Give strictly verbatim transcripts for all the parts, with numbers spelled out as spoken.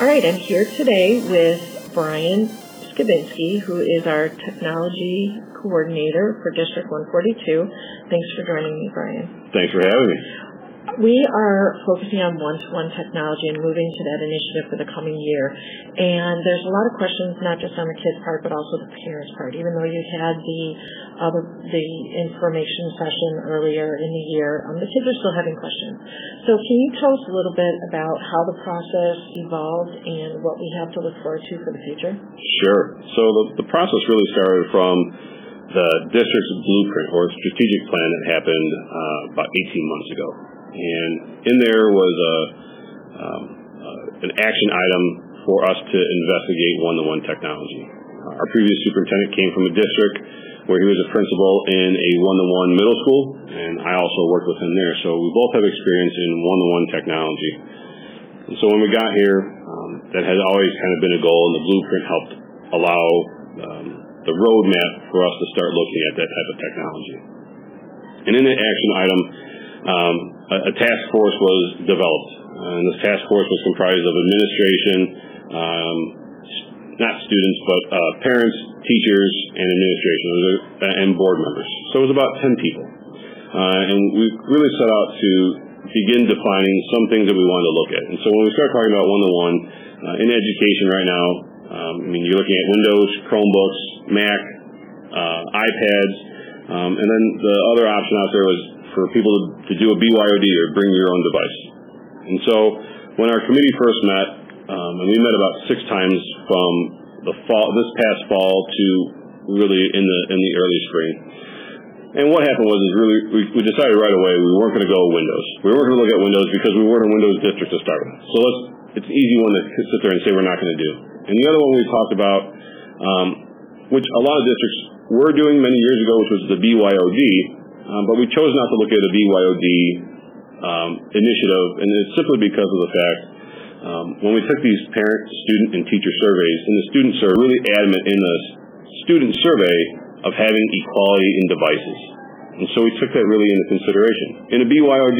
All right, I'm here today with Brian Skibinski, who is our Technology Coordinator for District one forty-two. Thanks for joining me, Brian. Thanks for having me. We are focusing on one-to-one technology and moving to that initiative for the coming year. And there's a lot of questions, not just on the kids' part, but also the parents' part. Even though you had the uh, the, the information session earlier in the year, um, the kids are still having questions. So can you tell us a little bit about how the process evolved and what we have to look forward to for the future? Sure. So the, the process really started from the district's blueprint or strategic plan that happened uh, about eighteen months ago. And in there was a, um, uh, an action item for us to investigate one-to-one technology. Uh, our previous superintendent came from a district where he was a principal in a one-to-one middle school, and I also worked with him there. So we both have experience in one-to-one technology. And so when we got here, um, that has always kind of been a goal, and the blueprint helped allow um, the roadmap for us to start looking at that type of technology. And in the action item, um, a, a task force was developed. Uh, and this task force was comprised of administration, um, not students, but uh, parents, teachers, and administration, and board members. So it was about ten people. Uh, and we really set out to begin defining some things that we wanted to look at. And so when we start talking about one-to-one, uh, in education right now, um, I mean, you're looking at Windows, Chromebooks, Mac, uh, iPads, um, and then the other option out there was for people to do a B Y O D or bring your own device. And so when our committee first met, um, and we met about six times from the fall, this past fall to really in the in the early spring. And what happened was is really we, we decided right away we weren't going to go Windows. We weren't going to look at Windows because we weren't a Windows district to start with. So let's it's an easy one to sit there and say we're not going to do. And the other one we talked about, um, which a lot of districts were doing many years ago, which was the B Y O D. Um, but we chose not to look at a B Y O D um, initiative, and it's simply because of the fact um, when we took these parent, student, and teacher surveys, and the students are really adamant in the student survey of having equality in devices. And so we took that really into consideration. In a B Y O D,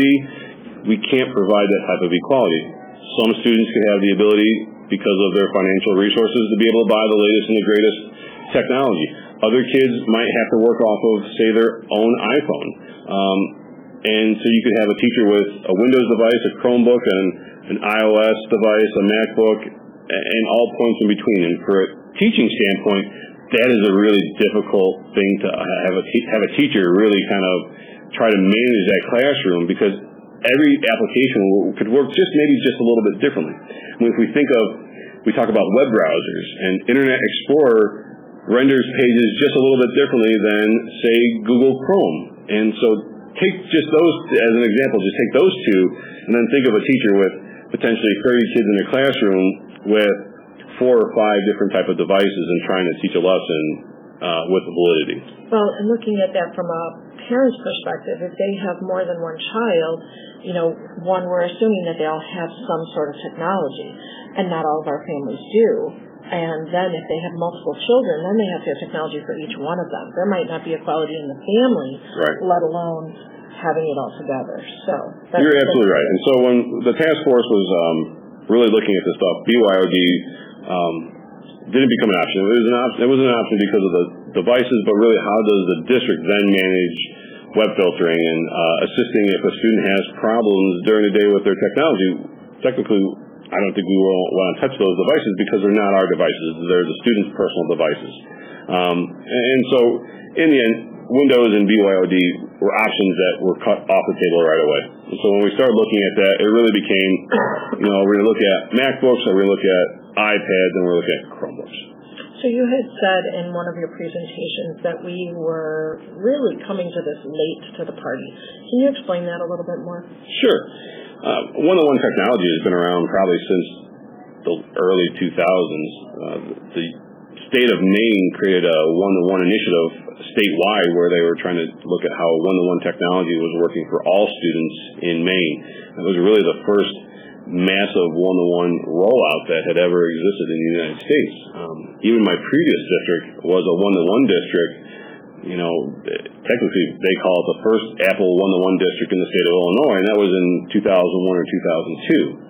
we can't provide that type of equality. Some students can have the ability, because of their financial resources, to be able to buy the latest and the greatest technology. Other kids might have to work off of, say, their own iPhone. Um, and so you could have a teacher with a Windows device, a Chromebook, and an iOS device, a MacBook, and all points in between. And for a teaching standpoint, that is a really difficult thing to have a, te- have a teacher really kind of try to manage that classroom, because every application could work just maybe just a little bit differently. I mean, if we think of, we talk about web browsers, and Internet Explorer renders pages just a little bit differently than, say, Google Chrome. And so take just those as an example, just take those two, and then think of a teacher with potentially thirty kids in a classroom with four or five different type of devices and trying to teach a lesson uh, with validity. Well, and looking at that from a parent's perspective, if they have more than one child, you know, one, we're assuming that they all have some sort of technology, and not all of our families do. And then if they have multiple children, then they have to have technology for each one of them. There might not be equality in the family, right, let alone having it all together. So that's, you're absolutely right. And so when the task force was um, really looking at this stuff, B Y O D um, didn't become an option. It was an option. It was an option because of the devices, but really, how does the district then manage web filtering and uh, assisting if a student has problems during the day with their technology? Technically, I don't think we will want to touch those devices because they're not our devices. They're the students' personal devices. Um, and so, in the end, Windows and B Y O D were options that were cut off the table right away. And so when we started looking at that, it really became, you know, we're going to look at MacBooks, or we're going to look at iPads, and we're going to look at Chromebooks. So you had said in one of your presentations that we were really coming to this late to the party. Can you explain that a little bit more? Sure. Uh, one-to-one technology has been around probably since the early two thousands. Uh, the state of Maine created a one-to-one initiative statewide where they were trying to look at how one-to-one technology was working for all students in Maine. It was really the first massive one-to-one rollout that had ever existed in the United States. Um, even my previous district was a one-to-one district. You know, technically they call it the first Apple one-to-one district in the state of Illinois, and that was in two thousand one or two thousand two.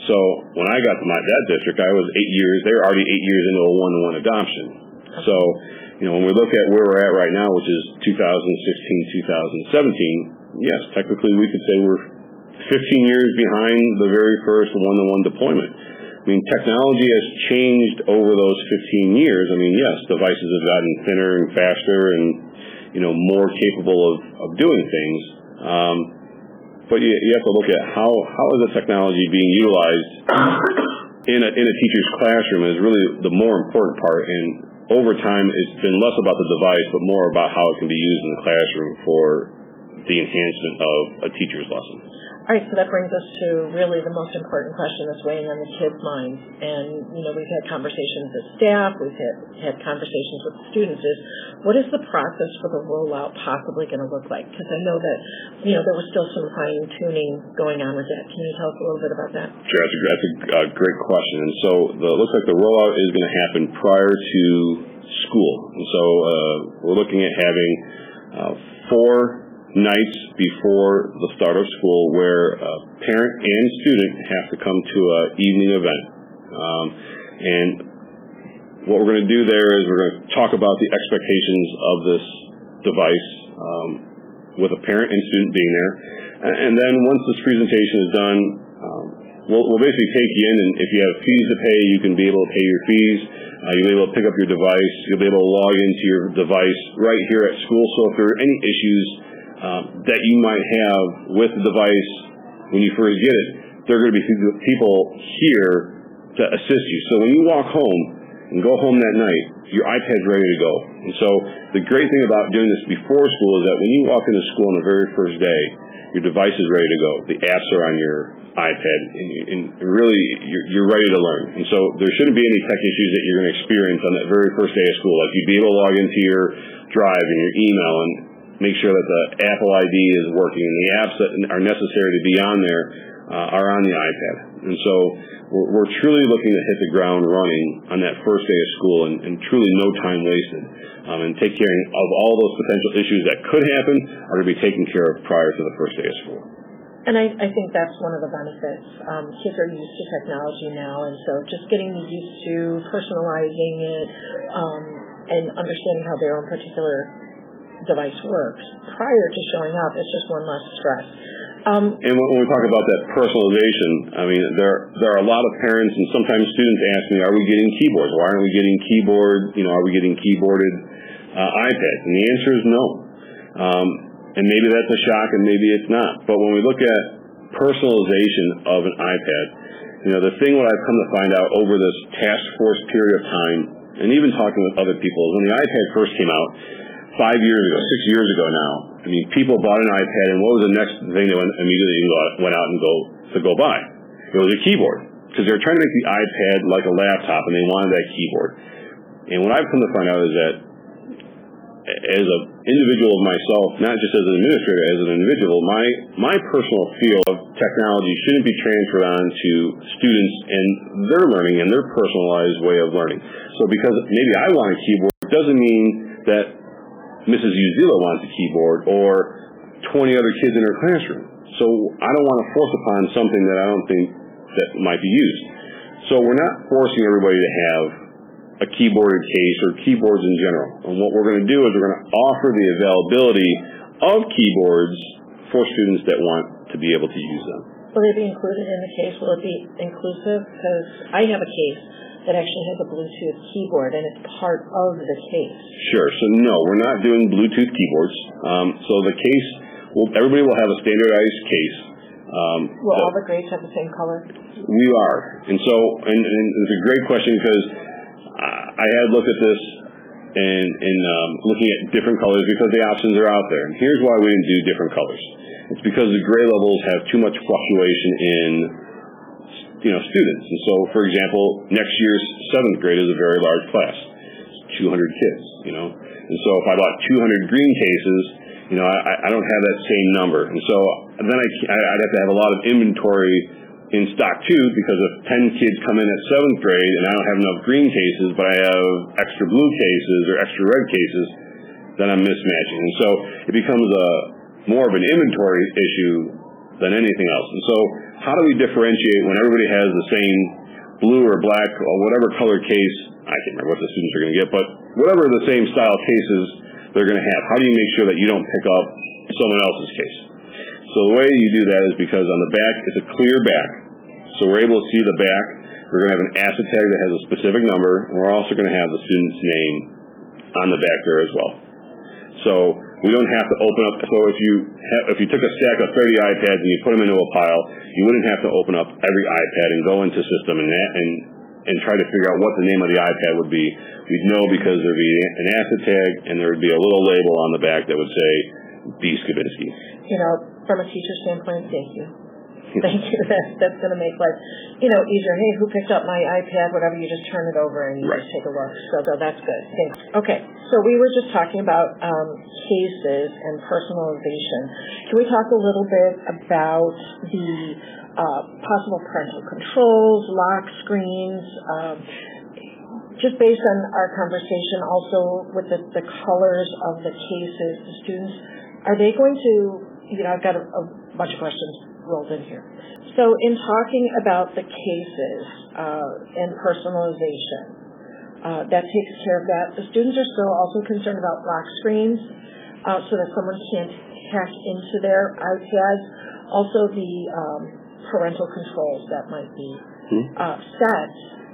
So when I got to my that district, I was eight years. They were already eight years into a one-to-one adoption. So, you know, when we look at where we're at right now, which is two thousand sixteen, two thousand seventeen, yes, technically we could say we're fifteen years behind the very first one-to-one deployment. I mean, technology has changed over those fifteen years. I mean, yes, devices have gotten thinner and faster and, you know, more capable of, of doing things. Um, but you, you have to look at how, how is the technology being utilized in a, in a teacher's classroom is really the more important part. And over time, it's been less about the device, but more about how it can be used in the classroom for the enhancement of a teacher's lesson. All right, so that brings us to really the most important question that's weighing on the kids' minds. And, you know, we've had conversations with staff, we've had, had conversations with students, is what is the process for the rollout possibly going to look like? Because I know that, you know, there was still some fine-tuning going on with that. Can you tell us a little bit about that? Sure, that's a, that's a uh, great question. And so the, it looks like the rollout is going to happen prior to school. And so uh, we're looking at having uh, four nights before the start of school where a parent and student have to come to an evening event. Um, and what we're going to do there is we're going to talk about the expectations of this device um, with a parent and student being there. And then once this presentation is done, um, we'll, we'll basically take you in, and if you have fees to pay, you can be able to pay your fees. Uh, you'll be able to pick up your device. You'll be able to log into your device right here at school. So if there are any issues Um, that you might have with the device when you first get it, there are going to be people here to assist you. So when you walk home and go home that night, your iPad's ready to go. And so the great thing about doing this before school is that when you walk into school on the very first day, your device is ready to go. The apps are on your iPad, and, and really you're, you're ready to learn. And so there shouldn't be any tech issues that you're going to experience on that very first day of school. Like you'd be able to log into your Drive and your email and make sure that the Apple I D is working and the apps that are necessary to be on there uh, are on the iPad. And so we're, we're truly looking to hit the ground running on that first day of school and, and truly no time wasted. Um, and take care of all those potential issues that could happen are to be taken care of prior to the first day of school. And I, I think that's one of the benefits. Um, kids are used to technology now, and so just getting used to personalizing it um, and understanding how their own particular device works prior to showing up, it's just one less stress. Um, and when we talk about that personalization, I mean, there there are a lot of parents and sometimes students ask me, are we getting keyboards? Why aren't we getting keyboard, you know, are we getting keyboarded uh, iPads? And the answer is no. Um, and maybe that's a shock and maybe it's not. But when we look at personalization of an iPad, you know, the thing what I've come to find out over this task force period of time, and even talking with other people, is when the iPad first came out, five years ago, six years ago now, I mean, people bought an iPad, and what was the next thing that went, immediately went out and go to go buy? It was a keyboard, because they were trying to make the iPad like a laptop, and they wanted that keyboard. And what I've come to find out is that as an individual of myself, not just as an administrator, as an individual, my my personal feel of technology shouldn't be transferred on to students and their learning and their personalized way of learning. So because maybe I want a keyboard, it doesn't mean that Missus Uzila wants a keyboard or twenty other kids in her classroom. So I don't want to force upon something that I don't think that might be used. So we're not forcing everybody to have a keyboarded case or keyboards in general. And what we're going to do is we're going to offer the availability of keyboards for students that want to be able to use them. Will they be included in the case? Will it be inclusive? Because I have a case that actually has a Bluetooth keyboard, and it's part of the case. Sure. So no, we're not doing Bluetooth keyboards. Um, so the case, will, everybody will have a standardized case. Um, will all the grades have the same color? We are. And so, and, and it's a great question because I had looked at this and, and um, looking at different colors because the options are out there. And here's why we didn't do different colors. It's because the grade levels have too much fluctuation in, you know, students. And so, for example, next year's seventh grade is a very large class. It's two hundred kids, you know. And so if I bought two hundred green cases, you know, I, I don't have that same number. And so then I, I'd have to have a lot of inventory in stock too, because if ten kids come in at seventh grade and I don't have enough green cases, but I have extra blue cases or extra red cases, then I'm mismatching. And so it becomes a more of an inventory issue than anything else. And so how do we differentiate when everybody has the same blue or black or whatever color case, I can't remember what the students are going to get, but whatever the same style cases they're going to have, how do you make sure that you don't pick up someone else's case? So the way you do that is because on the back, it's a clear back. So we're able to see the back. We're going to have an asset tag that has a specific number, and we're also going to have the student's name on the back there as well. So we don't have to open up. So if you have, if you took a stack of thirty iPads and you put them into a pile, you wouldn't have to open up every iPad and go into system and and and try to figure out what the name of the iPad would be. We'd know because there'd be an asset tag and there would be a little label on the back that would say B. Skibinski. You know, from a teacher standpoint, thank you. Thank you. That's, that's going to make life, you know, easier. Hey, who picked up my iPad? Whatever, you just turn it over and you right. just take a look. So, so that's good. Thanks. Okay, so we were just talking about um, cases and personalization. Can we talk a little bit about the uh, possible parental controls, lock screens, um, just based on our conversation also with the, the colors of the cases, the students, are they going to, you know, I've got a, a bunch of questions rolled in here. So in talking about the cases uh, and personalization, uh, that takes care of that. The students are still also concerned about lock screens uh, so that someone can't hack into their iPads. Also the um, parental controls that might be uh, set.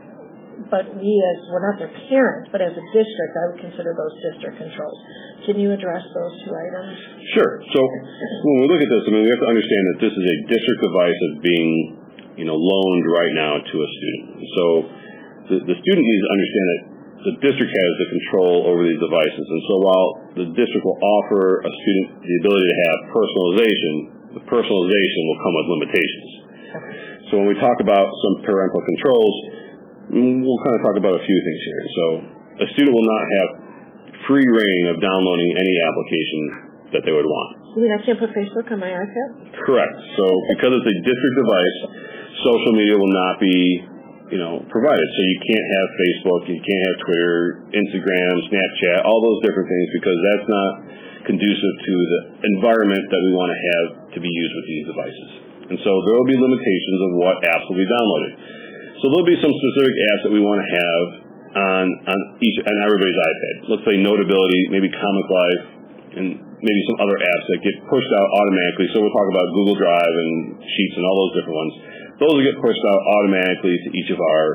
But we as, we're not their parents, but as a district, I would consider those district controls. Can you address those two items? Sure. So when we look at this, I mean, we have to understand that this is a district device that's being, you know, loaned right now to a student. So the, the student needs to understand that the district has the control over these devices. And so while the district will offer a student the ability to have personalization, the personalization will come with limitations. Okay. So when we talk about some parental controls, we'll kind of talk about a few things here. So a student will not have free reign of downloading any application that they would want. You mean I can't put Facebook on my iPad? Correct. So because it's a district device, social media will not be, you know, provided. So you can't have Facebook, you can't have Twitter, Instagram, Snapchat, all those different things because that's not conducive to the environment that we want to have to be used with these devices. And so there will be limitations of what apps will be downloaded. So there'll be some specific apps that we want to have on on each on everybody's iPad. Let's say Notability, maybe Comic Life, and maybe some other apps that get pushed out automatically. So we'll talk about Google Drive and Sheets and all those different ones. Those will get pushed out automatically to each of our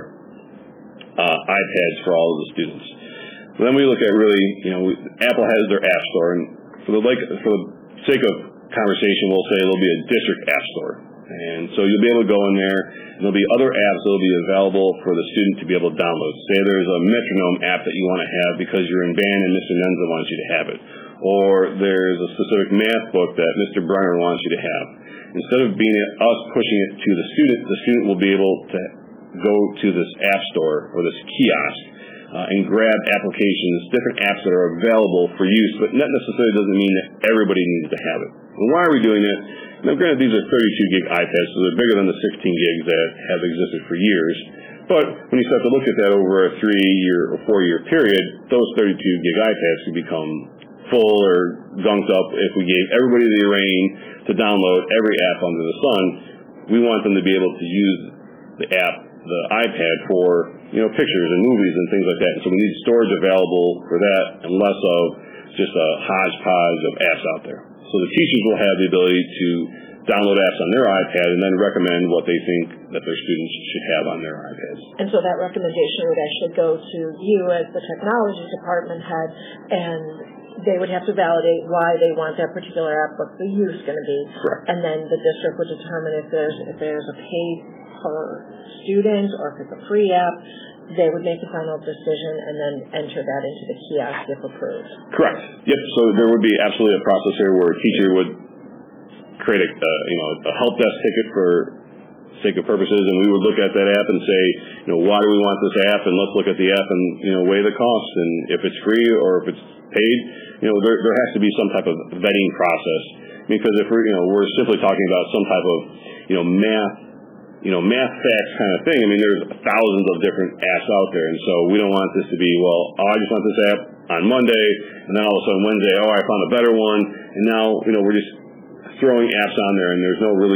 uh, iPads for all of the students. Then we look at really, you know, Apple has their App Store, and for the like for the sake of conversation, we'll say it'll be a district App Store. And so you'll be able to go in there, and there'll be other apps that will be available for the student to be able to download. Say there's a metronome app that you want to have because you're in band and Mister Nenza wants you to have it. Or there's a specific math book that Mister Brenner wants you to have. Instead of being us pushing it to the student, the student will be able to go to this app store or this kiosk uh, and grab applications, different apps that are available for use, but not necessarily doesn't mean that everybody needs to have it. And why are we doing that? Now, granted, these are thirty-two gig iPads, so they're bigger than the sixteen gigs that have existed for years. But when you start to look at that over a three-year or four-year period, those thirty-two gig iPads can become full or gunked up if we gave everybody the reign to download every app under the sun. We want them to be able to use the app, the iPad, for, you know, pictures and movies and things like that. And so we need storage available for that and less of just a hodgepodge of apps out there. So the teachers will have the ability to download apps on their iPad and then recommend what they think that their students should have on their iPads. And so that recommendation would actually go to you as the technology department head, and they would have to validate why they want that particular app, what the use is going to be. Correct. And then the district would determine if there's if there's a paid per student or if it's a free app. They would make the final decision and then enter that into the kiosk if approved. Correct. Yep. So there would be absolutely a process here where a teacher would create a, uh, you know, a help desk ticket for sake of purposes, and we would look at that app and say, you know, why do we want this app? And let's look at the app and, you know, weigh the cost. And if it's free or if it's paid, you know, there there has to be some type of vetting process. Because if we're, you know, we're simply talking about some type of, you know, math. you know, math facts kind of thing. I mean, there's thousands of different apps out there, and so we don't want this to be, well, oh, I just want this app on Monday, and then all of a sudden Wednesday, oh, I found a better one, and now, you know, we're just throwing apps on there, and there's no really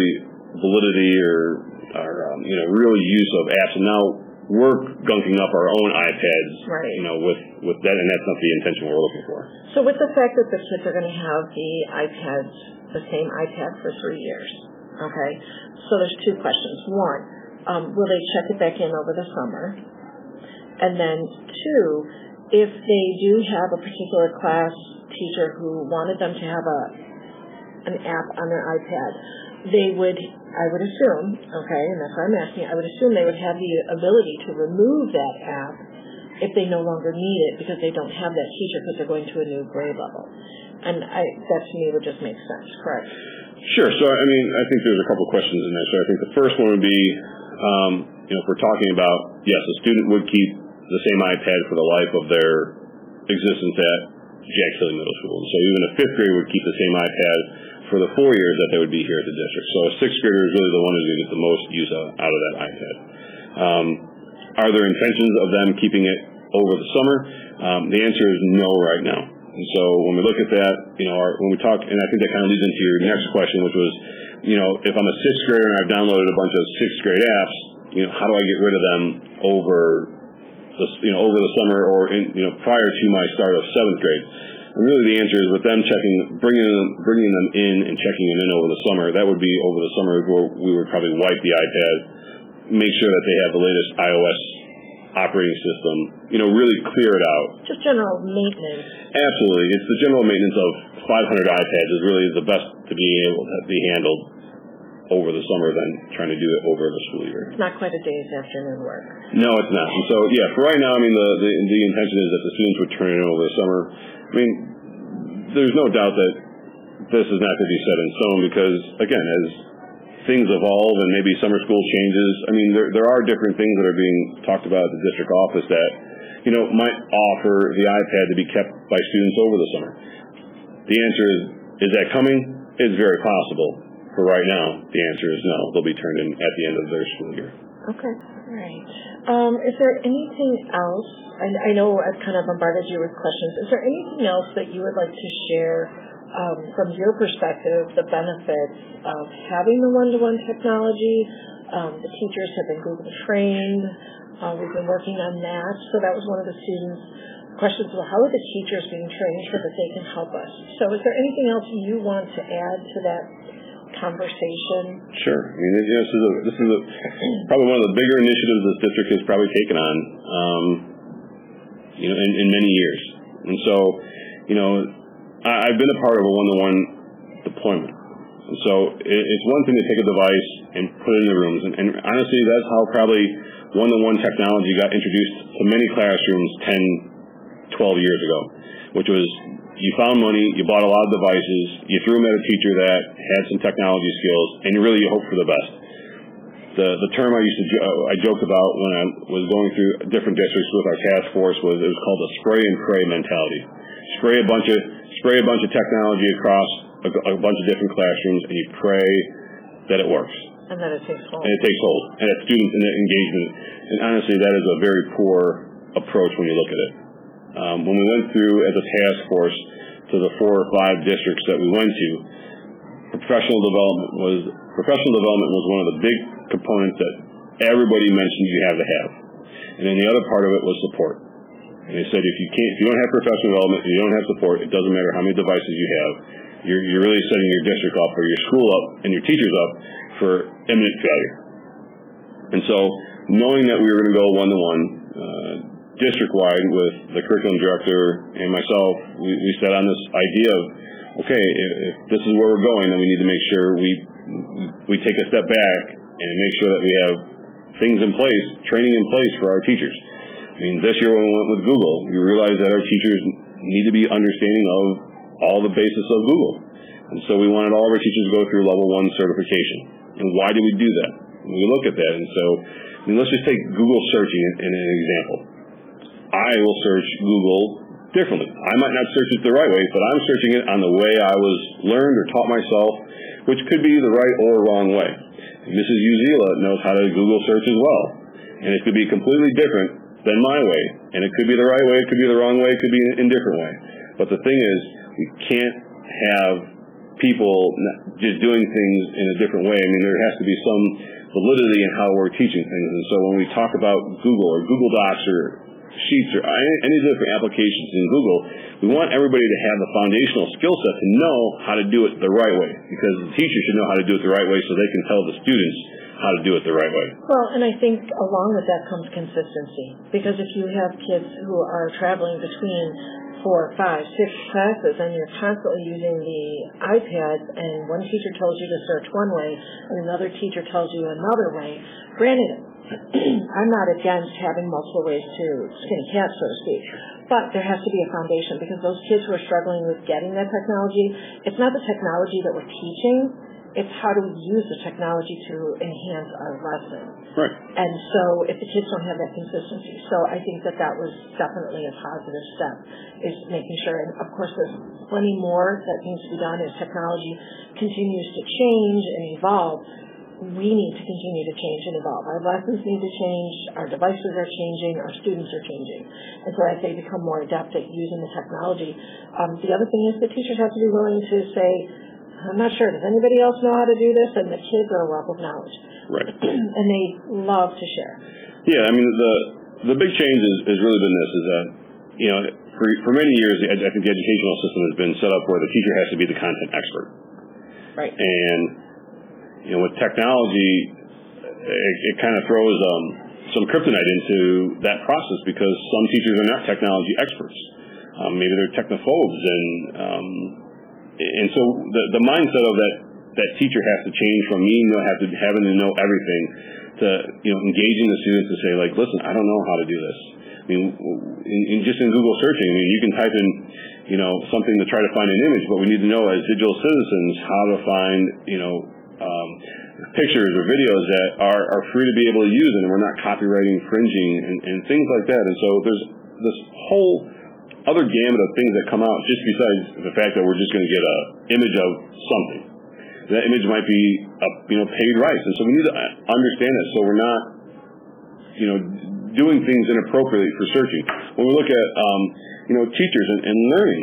validity or, or um, you know, real use of apps. And now we're gunking up our own iPads, right. you know, with, with that, and that's not the intention we're looking for. So with the fact that the kids are going to have the iPads, the same iPad for three years, okay, so there's two questions. One, um, will they check it back in over the summer? And then two, if they do have a particular class teacher who wanted them to have a an app on their iPad, they would, I would assume, okay, and that's why I'm asking, I would assume they would have the ability to remove that app if they no longer need it because they don't have that teacher because they're going to a new grade level. And I, that to me would just make sense, correct? Sure. So, I mean, I think there's a couple questions in there. So I think the first one would be, um, you know, if we're talking about, yes, a student would keep the same iPad for the life of their existence at Jack Tilly Middle School. So even a fifth grader would keep the same iPad for the four years that they would be here at the district. So a sixth grader is really the one who's going to get the most use out of that iPad. Um, are there intentions of them keeping it over the summer? Um, the answer is no right now. And so when we look at that, you know, our, when we talk, and I think that kind of leads into your next question, which was, you know, if I'm a sixth grader and I've downloaded a bunch of sixth grade apps, you know, how do I get rid of them over the, you know, over the summer or in, you know, prior to my start of seventh grade? And really the answer is with them checking, bringing them, bringing them in and checking them in over the summer, that would be over the summer where we would probably wipe the iPad, make sure that they have the latest iOS operating system, you know, really clear it out. Just general maintenance. Absolutely. It's the general maintenance of five hundred iPads is really the best to be able to be handled over the summer than trying to do it over the school year. It's not quite a day's afternoon work. No, it's not. And so, yeah, for right now, I mean, the, the, the intention is that the students would turn it in over the summer. I mean, there's no doubt that this is not going to be set in stone because, again, as things evolve and maybe summer school changes, I mean, there, there are different things that are being talked about at the district office that, you know, might offer the iPad to be kept by students over the summer. The answer is, is that coming? It's very possible. For right now, the answer is no. They'll be turned in at the end of their school year. Okay. All right. Um, is there anything else? I, I know I've kind of bombarded you with questions. Is there anything else that you would like to share um, from your perspective, the benefits of having the one-to-one technology? Um, the teachers have been Google trained. Uh, we've been working on that. So that was one of the students' questions. Well, how are the teachers being trained so that they can help us? So is there anything else you want to add to that conversation? Sure. I mean, this is a, this is a, probably one of the bigger initiatives this district has probably taken on, um, you know, in, in many years. And so, you know, I, I've been a part of a one-to-one deployment. And so it, it's one thing to take a device and put it in the rooms. And, and honestly, that's how probably one-to-one technology got introduced to many classrooms ten, twelve years ago, which was you found money, you bought a lot of devices, you threw them at a teacher that had some technology skills, and you really you hope for the best. The the term I used to jo- I joked about when I was going through different districts with our task force was it was called the spray and pray mentality. Spray a bunch of spray a bunch of technology across a, a bunch of different classrooms, and you pray that it works. And that it takes hold. And it takes hold, and that students and that engagement. And honestly, that is a very poor approach when you look at it. Um, when we went through as a task force to the four or five districts that we went to, professional development was professional development was one of the big components that everybody mentioned you have to have. And then the other part of it was support. And they said if you can't, if you don't have professional development, if you don't have support, it doesn't matter how many devices you have. You're, you're really setting your district up or your school up and your teachers up for imminent failure. And so, knowing that we were going to go one-to-one, uh, district-wide with the curriculum director and myself, we, we set on this idea of, okay, if, if this is where we're going, then we need to make sure we we take a step back and make sure that we have things in place, training in place for our teachers. I mean, this year when we went with Google, we realized that our teachers need to be understanding of all the basis of Google. And so we wanted all of our teachers to go through level one certification. And why do we do that? And we look at that, and so, I mean, let's just take Google searching in an example. I will search Google differently. I might not search it the right way, but I'm searching it on the way I was learned or taught myself, which could be the right or wrong way. And Missus Uzila knows how to Google search as well. And it could be completely different than my way. And it could be the right way, it could be the wrong way, it could be an indifferent way. But the thing is, we can't have people just doing things in a different way. I mean, there has to be some validity in how we're teaching things. And so when we talk about Google or Google Docs or Sheets or any, any different applications in Google, we want everybody to have the foundational skill set to know how to do it the right way, because the teacher should know how to do it the right way so they can tell the students how to do it the right way. Well, and I think along with that comes consistency, because if you have kids who are traveling between four, five, six classes and you're constantly using the iPad and one teacher tells you to search one way and another teacher tells you another way, granted, I'm not against having multiple ways to skin a cat, so to speak, but there has to be a foundation, because those kids who are struggling with getting that technology, it's not the technology that we're teaching, it's how do we use the technology to enhance our lesson. Right. And so if the kids don't have that consistency, so I think that that was definitely a positive step, is making sure, and of course there's plenty more that needs to be done as technology continues to change and evolve. We need to continue to change and evolve. Our lessons need to change, our devices are changing, our students are changing. And so as they become more adept at using the technology, um, the other thing is the teachers have to be willing to say, I'm not sure, does anybody else know how to do this? And the kids are a wealth of knowledge. Right. And they love to share. Yeah, I mean, the the big change is, has really been this, is that, you know, for, for many years, I think the educational system has been set up where the teacher has to be the content expert. Right. And you know, with technology, it, it kind of throws um, some kryptonite into that process, because some teachers are not technology experts. Um, maybe they're technophobes, and um, and so the, the mindset of that that teacher has to change from me, you know, have to having to know everything, to you know, engaging the students to say, like, listen, I don't know how to do this. I mean, in, in just in Google searching, I mean, you can type in, you know, something to try to find an image, but we need to know as digital citizens how to find, you know. Um, pictures or videos that are, are free to be able to use, and we're not copyright infringing and, and things like that. And so there's this whole other gamut of things that come out, just besides the fact that we're just going to get an image of something. That image might be a, you know, paid rights, and so we need to understand that, so we're not, you know, doing things inappropriately for searching. When we look at um, you know, teachers and, and learning,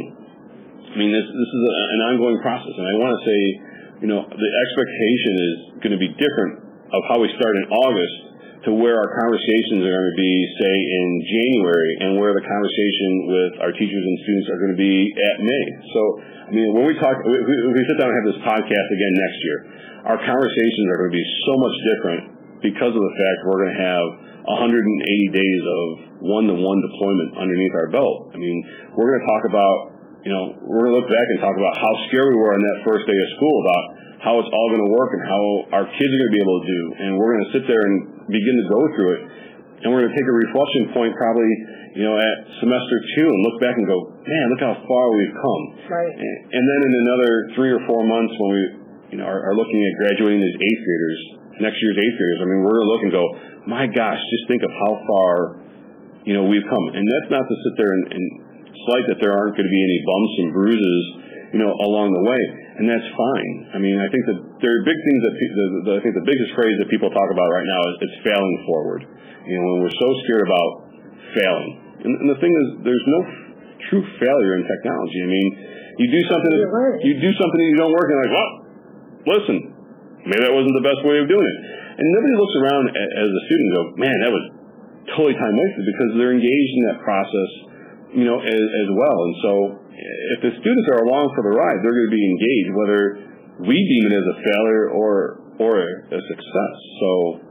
I mean, this this is a, an ongoing process, and I want to say, you know, the expectation is going to be different of how we start in August to where our conversations are going to be, say, in January, and where the conversation with our teachers and students are going to be at May. So, I mean, when we talk, if we sit down and have this podcast again next year, our conversations are going to be so much different because of the fact we're going to have one hundred eighty days of one-to-one deployment underneath our belt. I mean, we're going to talk about, you know, we're going to look back and talk about how scared we were on that first day of school, about how it's all going to work and how our kids are going to be able to do. And we're going to sit there and begin to go through it. And we're going to take a reflection point probably, you know, at semester two and look back and go, man, look how far we've come. Right. And, and then in another three or four months when we, you know, are, are looking at graduating as eighth graders, next year's eighth graders, I mean, we're going to look and go, my gosh, just think of how far, you know, we've come. And that's not to sit there and, and slight that there aren't going to be any bumps and bruises, you know, along the way, and that's fine. I mean, I think that there are big things that the, the, I think the biggest phrase that people talk about right now is it's failing forward. You know, when we're so scared about failing, and, and the thing is, there's no f- true failure in technology. I mean, you do something, you do something and you don't work, and you're like, well, listen, maybe that wasn't the best way of doing it, and nobody looks around as a student and go, man, that was totally time wasted, because they're engaged in that process, you know, as, as well. And so if the students are along for the ride, they're going to be engaged, whether we deem it as a failure or or a success. So,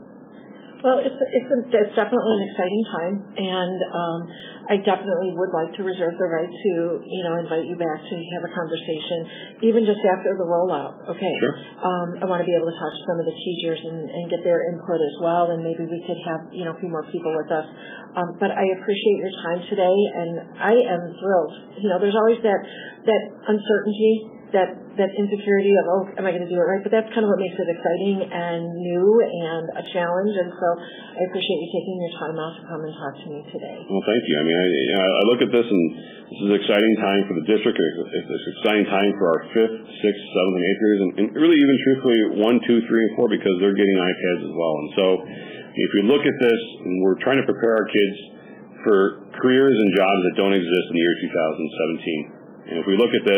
well, it's it's, a, it's definitely an exciting time, and um, I definitely would like to reserve the right to, you know, invite you back to have a conversation, even just after the rollout. Okay. Sure. Um, I want to be able to talk to some of the teachers and, and get their input as well, and maybe we could have, you know, a few more people with us. Um, but I appreciate your time today, and I am thrilled. You know, there's always that that uncertainty, that that insecurity of, oh, am I going to do it right? But that's kind of what makes it exciting and new and a challenge. And so I appreciate you taking your time out to come and talk to me today. Well, thank you. I mean, I, I look at this, and this is an exciting time for the district. It's an exciting time for our fifth, sixth, seventh, and eighth graders, and, and really even truthfully one, two, three, and four, because they're getting iPads as well. And so if we look at this, and we're trying to prepare our kids for careers and jobs that don't exist in the year two thousand seventeen. And if we look at that,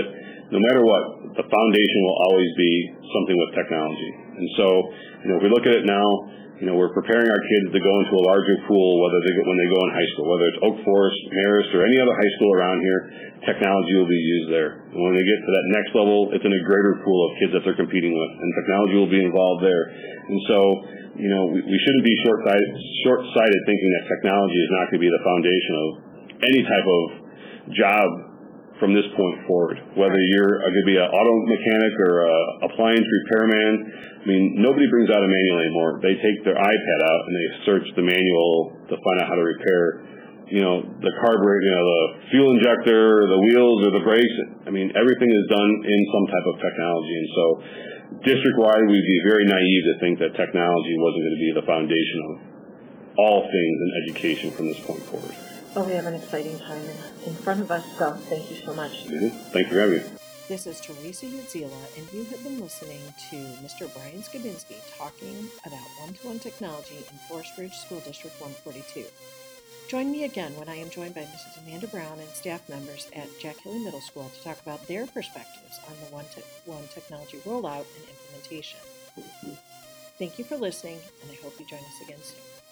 no matter what, the foundation will always be something with technology. And so, you know, if we look at it now, you know, we're preparing our kids to go into a larger pool, whether they go, when they go in high school, whether it's Oak Forest, Marist, or any other high school around here, technology will be used there. And when they get to that next level, it's in a greater pool of kids that they're competing with, and technology will be involved there. And so, you know, we, we shouldn't be short-sighted, short-sighted thinking that technology is not going to be the foundation of any type of job from this point forward. Whether you're going to be an auto mechanic or a appliance repairman, I mean, nobody brings out a manual anymore. They take their iPad out and they search the manual to find out how to repair, you know, the carburetor, you know, the fuel injector, or the wheels, or the brakes. I mean, everything is done in some type of technology. And so, district-wide, we'd be very naive to think that technology wasn't going to be the foundation of all things in education from this point forward. Well, we have an exciting time in, in front of us, so thank you so much. Mm-hmm. Thanks for having me. This is Teresa Utzila, and you have been listening to Mister Brian Skabinski talking about one-to-one technology in Forest Ridge School District one forty-two. Join me again when I am joined by Missus Amanda Brown and staff members at Jack Hilly Middle School to talk about their perspectives on the one-to-one technology rollout and implementation. Thank you for listening, and I hope you join us again soon.